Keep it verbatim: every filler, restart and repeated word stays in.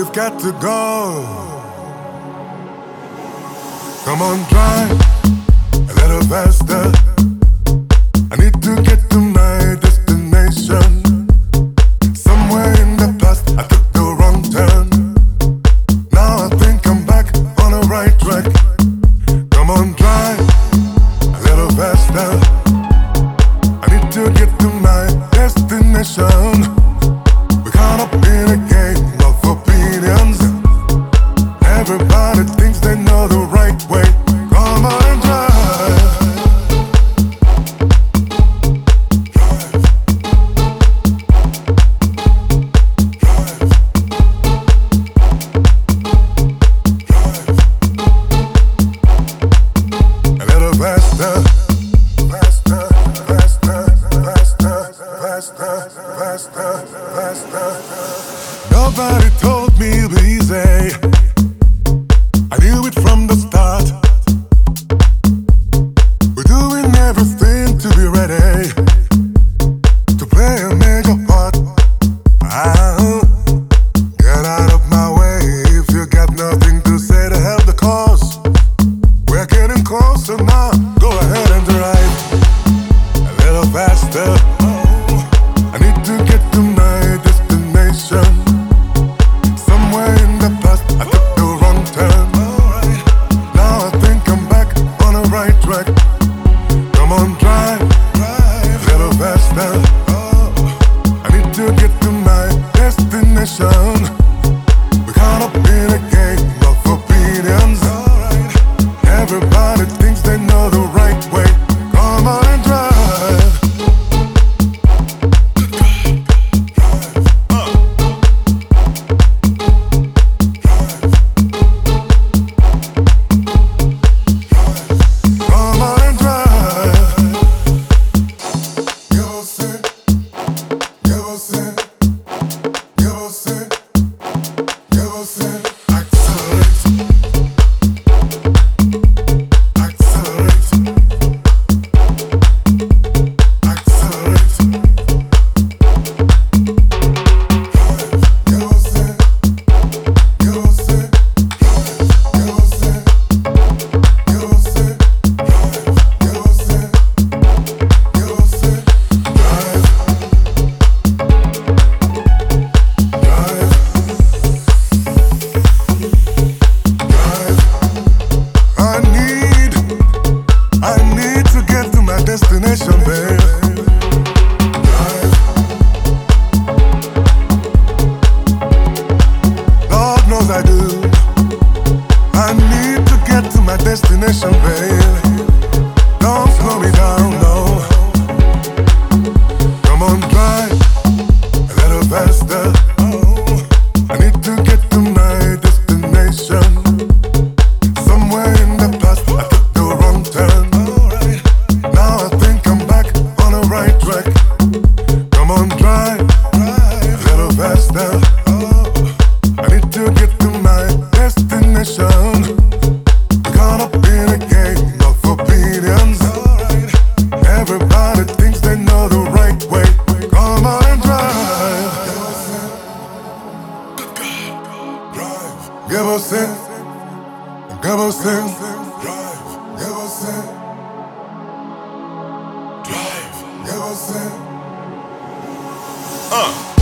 we've got to go. Come on, drive a little faster. I need to get to my destination. Somewhere in the past I took the wrong turn. Now I think I'm back on the right track. Come on, drive a little faster. I need to get to my destination. We're caught up in a game of opinions. Everybody thinks they know the right way. Come on, drive. A little faster, faster, faster, faster, faster, faster, faster. Nobody told me it'd be easy. I knew it from the start. We're doing everything to be ready to play a major part. Ah, get out of my way if you got nothing to say to help the cause. We're getting closer now. Go ahead and drive a little faster. I need to get to my destination. Somewhere in the past I took the wrong turn. Now I think I'm back on the right track. Come on, drive a little faster. I need to get to my destination. We're caught up in a game of opinions. Everybody thinks they know the right way. Come on and drive. Come on and drive. Give us it, give us it, give us it, give us it. Accelerate, accelerate, accelerate. Give us it, give us it, give us it, give us it, give us it, give us it. Drive, drive, drive. I need, I need to get to my destination, babe. Drive. Lord knows I do. I need to get to my destination, babe. Don't slow me down, no. Come on, drive a little faster. I need to get to my destination. Somewhere in the past I took the wrong turn. Now I think I'm back on the right track. Come on, drive a little faster. I need to get to my destination. We're caught up in a game of opinions. Everybody thinks they know the right way. Come on and drive. Give us it, give us it, drive. Give us it, drive. Give us it. Uh.